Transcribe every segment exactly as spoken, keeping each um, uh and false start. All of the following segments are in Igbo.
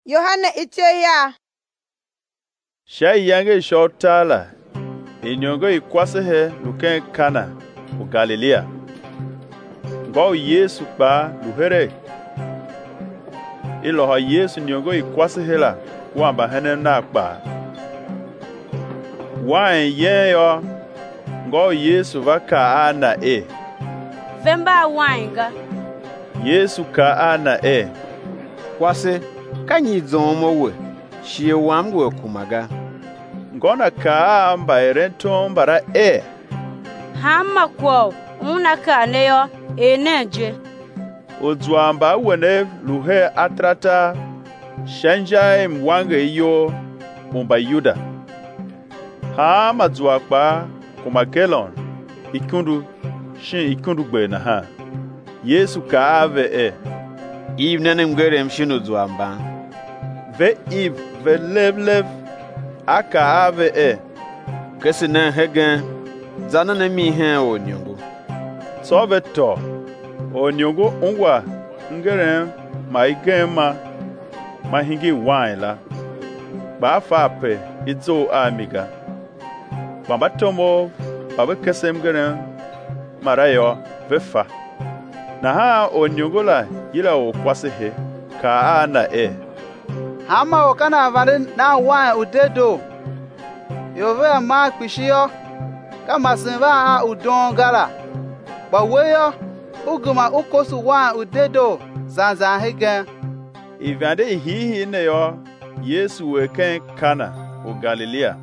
Yohana iteya Shayange shotala inyongo ikwasihe luken Kana u Galilea. Ngo Yesu ba luhere. Iloha Yesu nyongo ikwasihe la kwamba hene nakba. Wan yeyo ngo Yesu va ka ana e. Vemba wanga. Yesu ka ana e. Kwase kanyi zomo we. Shie wamwe kumaga. Ngona ka amba erento mbara e. Hama kwa una kaneyo eneje. Odzwamba wene luhe atrata shanja mwange iyo mumba Yuda. Hama dzwakpa kumakelon ikundu shin ikundu gbe na ha. Yesu ka ave e. Eve nene mgere mshinu dzwamba. Ve Eve ve lev lev aka ave e. Kesi na hegen zana na mi hen o nyongo. So ve to o nyongo unwa ngere ma igema ma hingi wine la. Ba fa pe izo amiga. Bamba tomo baba kese mgere marayo ve fa. Na ha o nyongo la yila o kwasihe ka ana e. Hama wakana vande na wine udedo. Yove ma kpishio kama sinva a udon gala. Ba weyo uguma ukosu wine udedo zanzan hegen. Ivande hihi ne yo Yesu weken Kana u Galilea.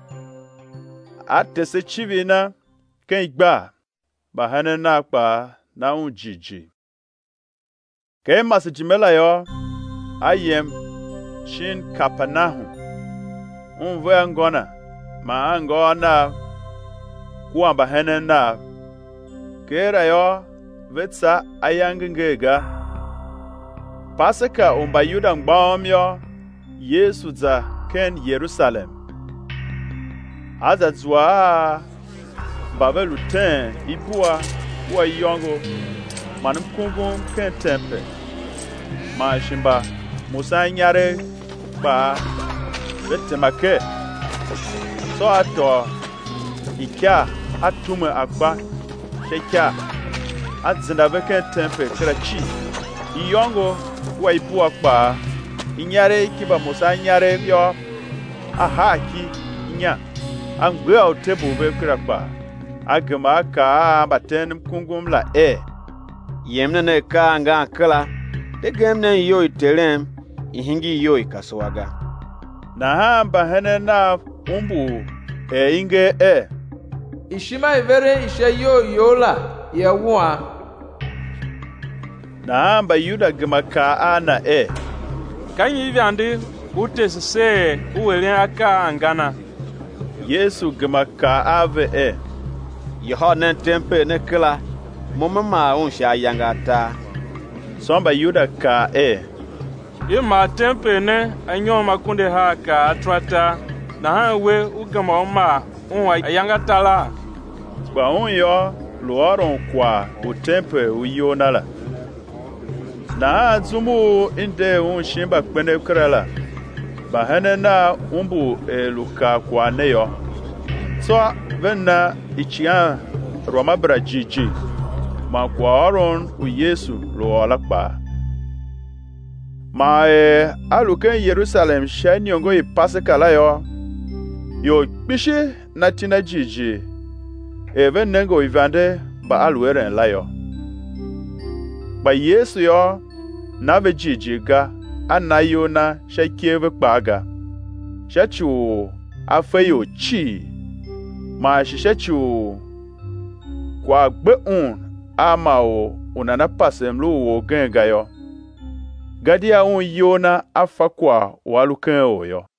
Atese chivina ken igba ba hane na pa na unjiji. Ke masijimela yo ayem shin Kapanahu. Unwe ngona ma angona kuamba hene na kera yo vetsa ayangengega. Pasaka umba Yuda ngbam yo Yesu za ken Yerusalem. Aza zwa baba luten ibua wa yongo manum kungum ken tempe. Ma shimba Musa nyare ba vetemake. So ato ikya atume akba shekya adzinda veke tempe krachi. Iyongo wa ipu akba inyare kiba Musa nyare yo ahaki inya angwe au tebu be krakba agma ka baten kungum la e. Yemne ne ka anga kala de gemne yo iterem ihingi yo ikaswaga. Na hamba hene na umbu e inge e. Ishima ivere ishe yo yola ya wa. Na hamba Yuda gmaka ana e. Kanyi vyandi utese se uwele aka angana. Yesu gmaka ave e. Yohana tempe ne kala momama unsha yangata. Somba Yuda ka e. Ima tempe ne anyo makunde ha ka atrata na ha we ugama oma unwa yangata la. Kwa unyo luoron kwa utempe uyonala. Na zumu inde un shimba kwene krala. Ba hene na umbu eluka kwa neyo. So venna ichian Roma brajiji. Ma kwa oron u Yesu luolakba. Ma e aluken Yerusalem shani yongo i pasika la yo. Yo bishi na tina jiji. Eve nengo ivande ba alueren la yo. Ba Yesu yo nave jiji ga anayo na shekieve kpaga. Shechu afeyo chi. Ma shishechu kwa gbe un ama o unana pasem lu wo genga yo. Gadia un yona afa kwa waluken o yo.